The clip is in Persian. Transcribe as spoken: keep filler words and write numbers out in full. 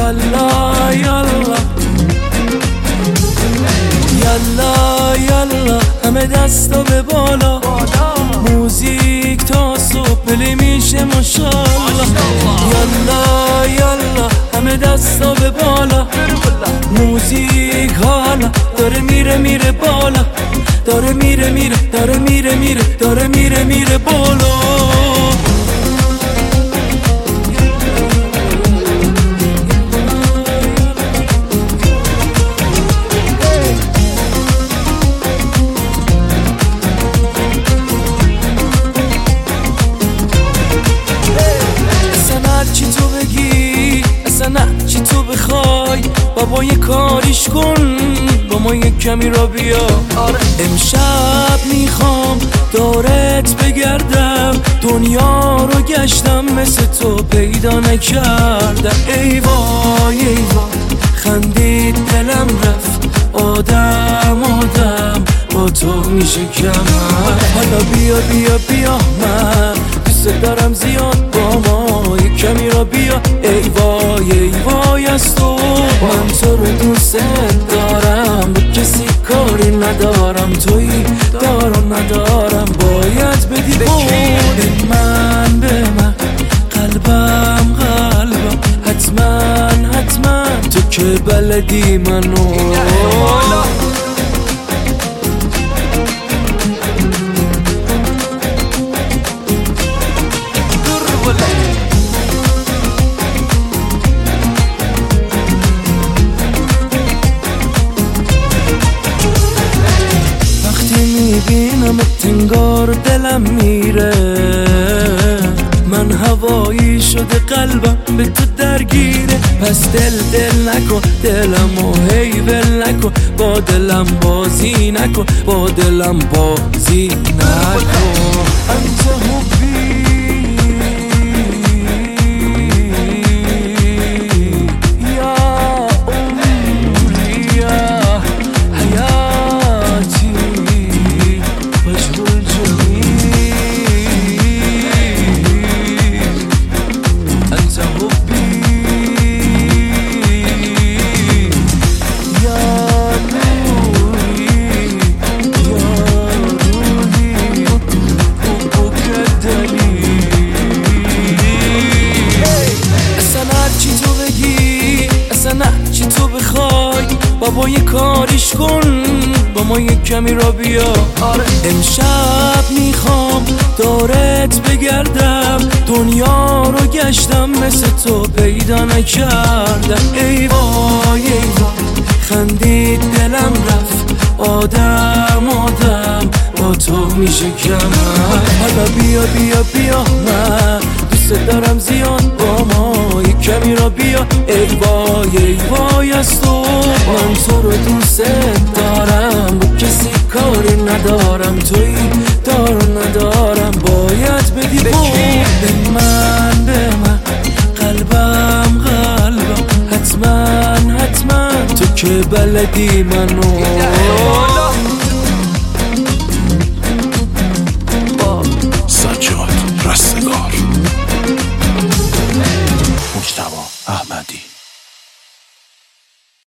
یالا یالا یالا یالا همه دستا به بالا، موزیک تا صبح پلی میشه ماشالله. یالا یالا همه دستا به بالا، موزیک حالا داره میره میره بالا، داره میره میره داره میره میره داره میره میره بالا. نه چی تو بخوای بابا یه کاریش کن، با ما یه کمی را بیا. امشب میخوام دورت بگردم، دنیا رو گشتم مثل تو پیدا نکردم. ای وای ای وای خندید دلم رفت، آدم آدم با تو میشه کمر. حالا بیا بیا بیا من دوست دارم زیاد، با ما یه کمی را بیا. ای وای ای وای از تو من تو رو دوست دارم، با کسی کاری ندارم، تویی دارم ندارم باید بدی به من به من قلبم قلبم حتما حتما تو که بلدی منو. میبینم تنگار دلم میره، من هوایی شده قلبم به تو درگیره. پس دل دل نکن دلمو هی ول نکن، با دلم بازی نکن با دلم بازی نکن. انت حبی چی تو بخوای بابا یه کاریش کن، با ما یه کمی را بیا. امشب میخوام دورت بگردم، دنیا رو گشتم مثل تو پیدا نکردم. ای وای ای وای خندید دلم رفت، آدم آدم با تو میشه کمر. حالا بیا بیا بیا من دوست دارم زیاد، با ما یه کمی را بیا. ای وای ای وای از تو من تو رو دوست دارم، با کسی کاری ندارم، تویی دارم ندارم باید بدی به من به من قلبم قلبم حتما حتما تو که بلدی منو.